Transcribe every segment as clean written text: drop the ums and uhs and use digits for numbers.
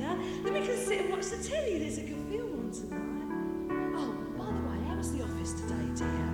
now. Then we can sit and watch the telly. There's a good film on tonight. Oh, by the way, how was the office today, dear?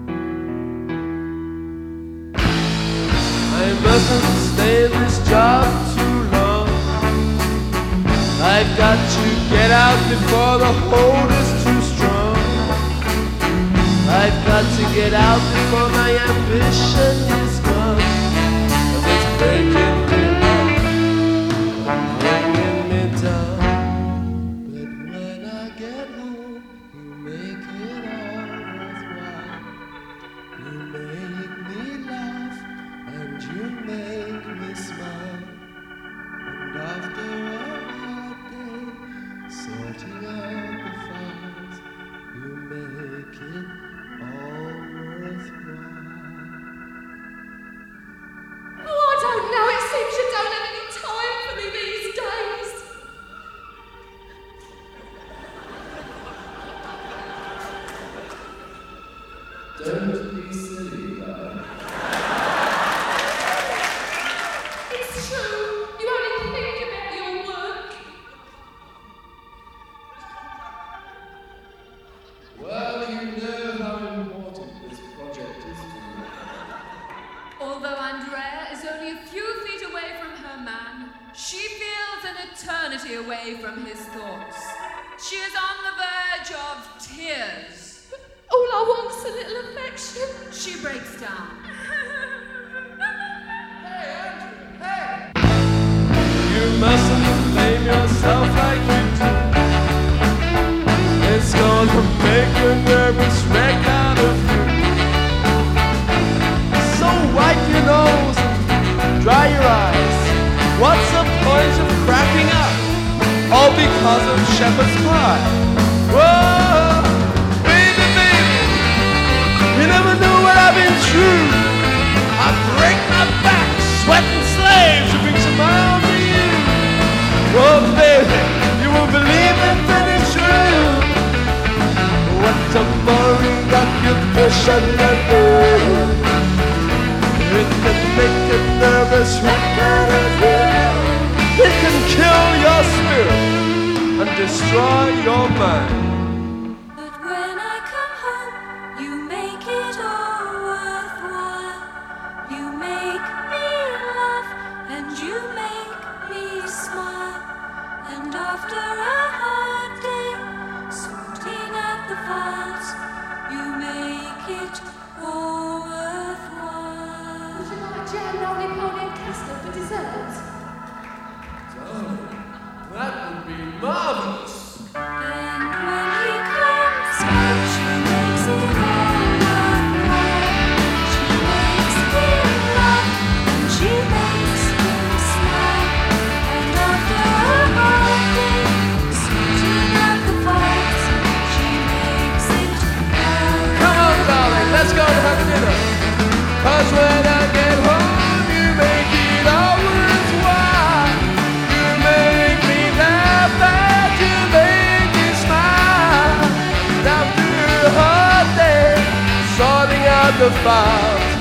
I mustn't stay in this job too long. I've got to get out before the hold is too strong. I've got to get out before my ambition is gone. And it's breaking me up, bringing me down. But when I get home, you make it all worthwhile. You make me laugh and you make me smile. And after a hard day, sorting out the files, you make it all worthwhile. Oh, I don't know. It seems you don't have any time for me these days. Don't be silly, love. It's true. You only think about your work. Well, you know how important this project is to me. Although Andrea is only a few feet away from her man, she feels an eternity away from his thoughts. She is on the verge of tears. All I want's a little affection. She breaks down. You mustn't blame yourself like you do. It's gonna make a nervous wreck out of you. So wipe your nose and dry your eyes. What's the point of cracking up? All because of shepherd's pie. Whoa, baby, baby, you never know what I've been through. I break my back, sweating slaves to bring some miles to you. Oh, baby, you won't believe it, but it's true. What a boring occupation that is. It can make you nervous, wreck out of here. It can kill your spirit and destroy your mind. But when I come home, you make it all worthwhile. You make me laugh and you make me smile. And after a hard day, sorting out the files, you make it all worthwhile. Would you like jam, lollipop, and custard for dessert? That would be marvelous. Then when he comes home, she makes it all worthwhile. She makes him laugh and she makes him smile. And after a hard day, sorting out the files, she makes it all. Come on, darling, let's go and have dinner. 'Cause when I get home, you make it all worthwhile. You make me laugh and you make me smile. And after a hard day, sorting out the files,